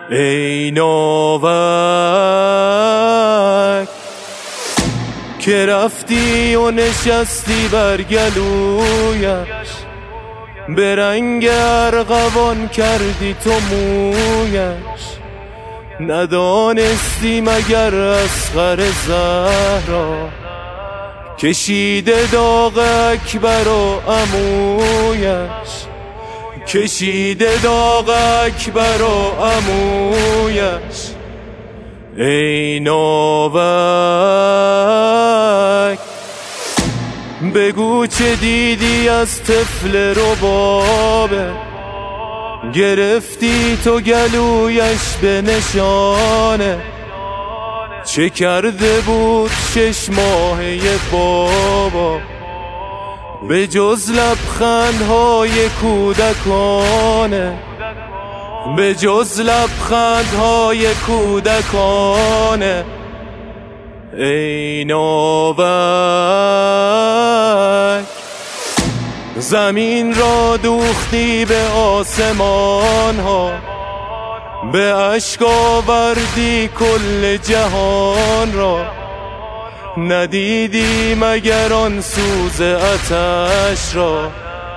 ای ناوک که رفتی و نشستی بر گلویش، به رنگ ارغوان کردی تو مویش. ندانستی مگر اصغر زهرا کشیده داغ اکبر و عمویش، کشیده داغ اکبر و عمویش. ای ناوک بگو چه دیدی از طفل ربابه، گرفتی تو گلویش به نشانه. چه کرده بود 6 ماهه بابا به جز لبخندهای کودکانه، به جز لبخندهای کودکانه. ای ناوک زمین را دوختی به آسمان ها، به اشک آوردی کل جهان را. ندیدی مگر آن سوز آتش را،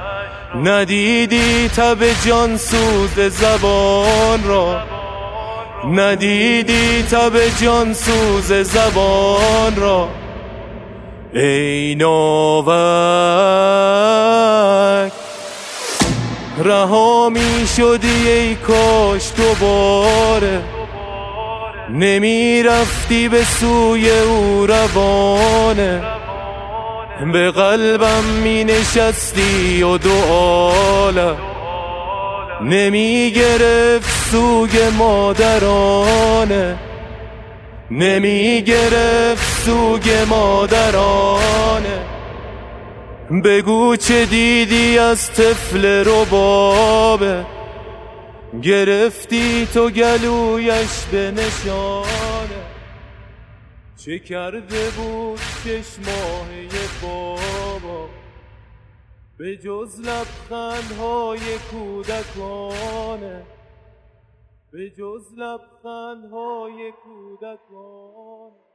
ندیدی تب جان سوز زبان را، ندیدی تب جان سوز زبان را. ای ناوک رها می شدی ای کاش دوباره، نمی رفتی به سوی او روانه. به قلبم می نشستی و دو عالم نمی گرفت سوگ مادرانه، نمی گرفت سوگ مادرانه. بگو چه دیدی از طفل ربابه، گرفتی تو گلویش به نشانه. چه کرده بود 6 ماهه بابا به جز لبخندهای کودکانه، به جز لبخندهای کودکانه.